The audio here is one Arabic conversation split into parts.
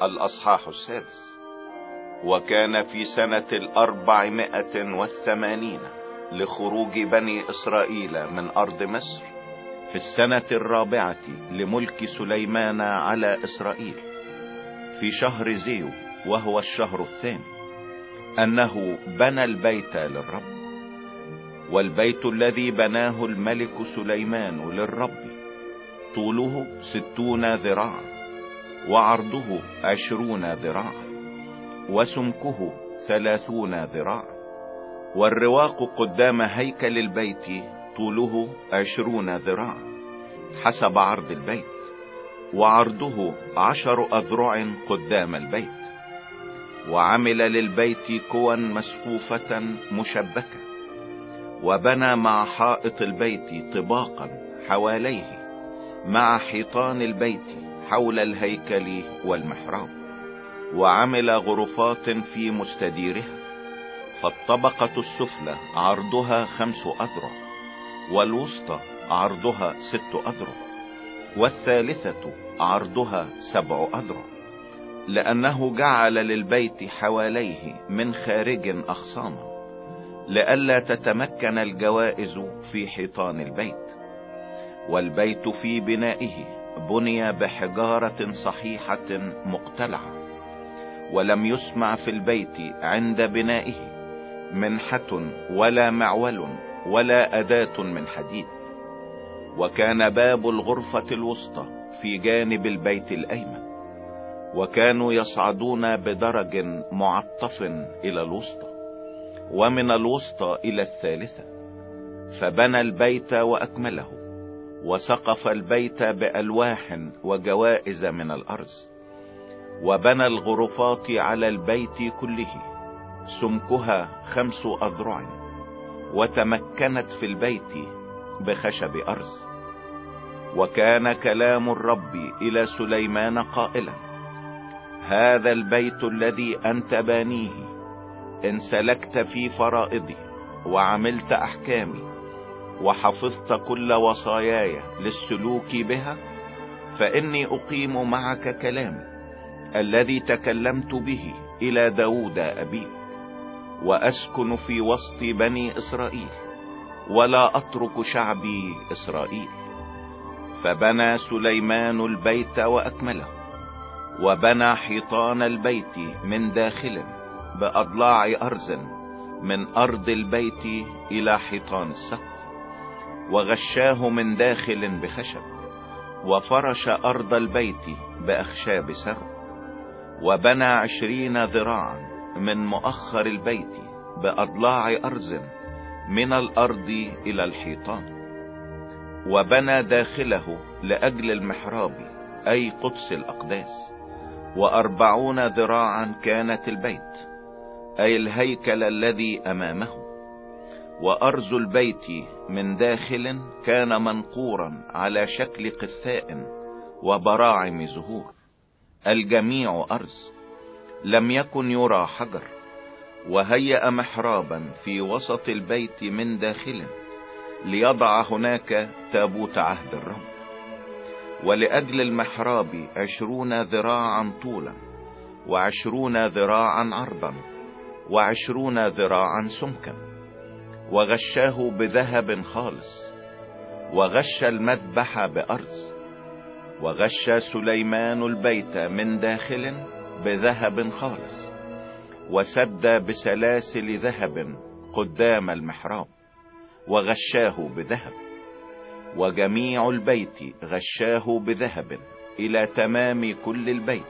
الأصحاح 6. وكان في سنة 480 لخروج بني إسرائيل من أرض مصر، في السنة 4 لملك سليمان على إسرائيل، في شهر زيو وهو الشهر 2، أنه بنى البيت للرب. والبيت الذي بناه الملك سليمان للرب طوله 60 ذراعا، وعرضه 20 ذراعا، وسمكه 30 ذراعا. والرواق قدام هيكل البيت طوله 20 ذراعا حسب عرض البيت، وعرضه 10 أذرع قدام البيت. وعمل للبيت كوا مسقوفة مشبكة، وبنى مع حائط البيت طباقا حواليه مع حيطان البيت حول الهيكل والمحراب. وعمل غرفات في مستديرها، فالطبقة السفلى عرضها 5 أذرع، والوسطى عرضها 6 أذرع، والثالثة عرضها 7 أذرع، لأنه جعل للبيت حواليه من خارج أغصانا، لئلا تتمكن الجوائز في حيطان البيت. والبيت في بنائه بني بحجارة صحيحة مقتلعة، ولم يسمع في البيت عند بنائه منحة ولا معول ولا أداة من حديد. وكان باب الغرفة الوسطى في جانب البيت الأيمن، وكانوا يصعدون بدرج معطف إلى الوسطى، ومن الوسطى إلى الثالثة. فبنى البيت وأكمله، وسقف البيت بألواح وجوائز من الأرز. وبنى الغرفات على البيت كله، سمكها 5 أذرع، وتمكنت في البيت بخشب أرز. وكان كلام الرب إلى سليمان قائلا: هذا البيت الذي أنت بانيه، إن سلكت في فرائضي وعملت أحكامي وحفظت كل وصاياي للسلوك بها، فإني أقيم معك كلامي الذي تكلمت به إلى داود أبيك، وأسكن في وسط بني إسرائيل، ولا أترك شعبي إسرائيل. فبنى سليمان البيت وأكمله، وبنى حيطان البيت من داخل بأضلاع أرز من أرض البيت إلى حيطان السقف، وغشاه من داخل بخشب، وفرش أرض البيت بأخشاب سرو. وبنى 20 ذراعا من مؤخر البيت بأضلاع أرز من الأرض إلى الحيطان. وبنى داخله لأجل المحراب أي قدس الأقداس 40 ذراعا كانت البيت أي الهيكل الذي أمامه. وأرز البيت من داخل كان منقورا على شكل قثاء وبراعم زهور، الجميع أرز، لم يكن يرى حجر. وهيأ محرابا في وسط البيت من داخل، ليضع هناك تابوت عهد الرب. ولأجل المحراب 20 ذراعا طولا، و20 ذراعا عرضا، و20 ذراعا سمكا. وغشاه بذهب خالص، وغش المذبح بأرز. وغش سليمان البيت من داخل بذهب خالص، وسد بسلاسل ذهب قدام المحراب، وغشاه بذهب. وجميع البيت غشاه بذهب إلى تمام كل البيت.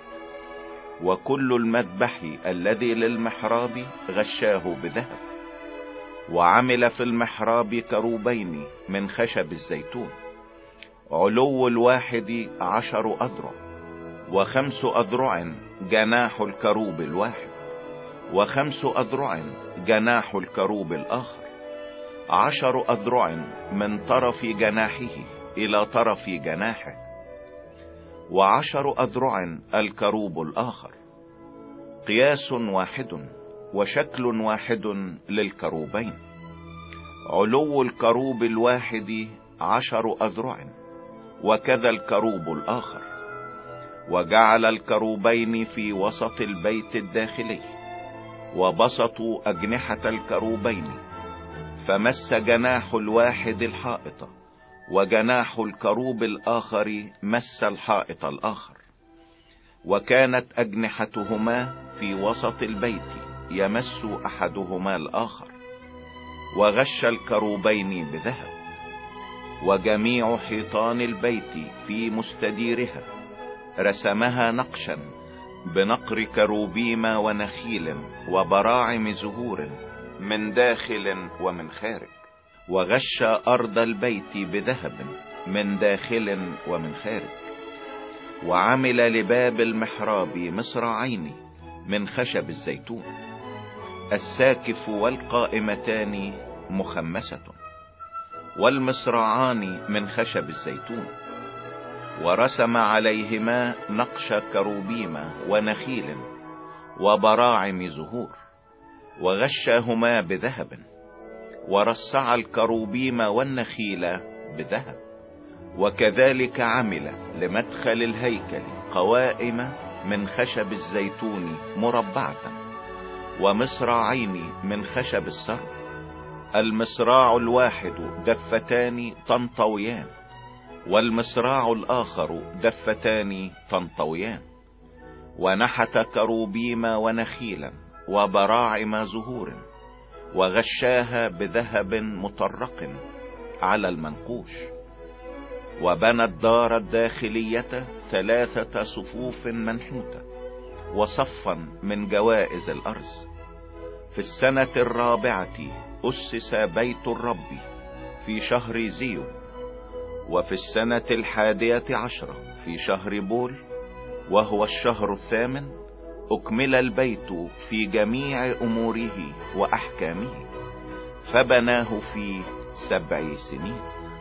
وكل المذبح الذي للمحراب غشاه بذهب. وعمل في المحراب كروبين من خشب الزيتون، علو الواحد 10 أذرع، و5 أذرع جناح الكروب الواحد، و5 أذرع جناح الكروب الآخر، 10 أذرع من طرف جناحه إلى طرف جناحه، و10 أذرع الكروب الآخر. قياس واحد وشكل واحد للكروبين. علو الكروب الواحد 10 أذرع، وكذا الكروب الآخر. وجعل الكروبين في وسط البيت الداخلي، وبسطوا أجنحة الكروبين، فمس جناح الواحد الحائط، وجناح الكروب الآخر مس الحائط الآخر. وكانت أجنحتهما في وسط البيت يمس أحدهما الآخر. وغش الكروبين بذهب. وجميع حيطان البيت في مستديرها رسمها نقشا بنقر كروبيم ونخيل وبراعم زهور من داخل ومن خارج. وغش أرض البيت بذهب من داخل ومن خارج. وعمل لباب المحراب مصراعين من خشب الزيتون، الساكف والقائمتان مخمسة، والمصراعان من خشب الزيتون. ورسم عليهما نقش كروبيم ونخيل وبراعم زهور، وغشاهما بذهب. ورصع الكروبيم والنخيل بذهب. وكذلك عمل لمدخل الهيكل قوائم من خشب الزيتون مربعة، ومصراعين من خشب السرب. المصراع الواحد دفتان تنطويان، والمصراع الآخر دفتان تنطويان. ونحت كروبيم ونخيلا وبراعم زهور، وغشاها بذهب مطرق على المنقوش. وبنى الدار الداخلية 3 صفوف منحوتة وصفا من جوائز الأرز. في السنة 4 أسس بيت الرب في شهر زيو. وفي السنة 11 في شهر بول، وهو الشهر 8، أكمل البيت في جميع أموره وأحكامه، فبناه في 7 سنين.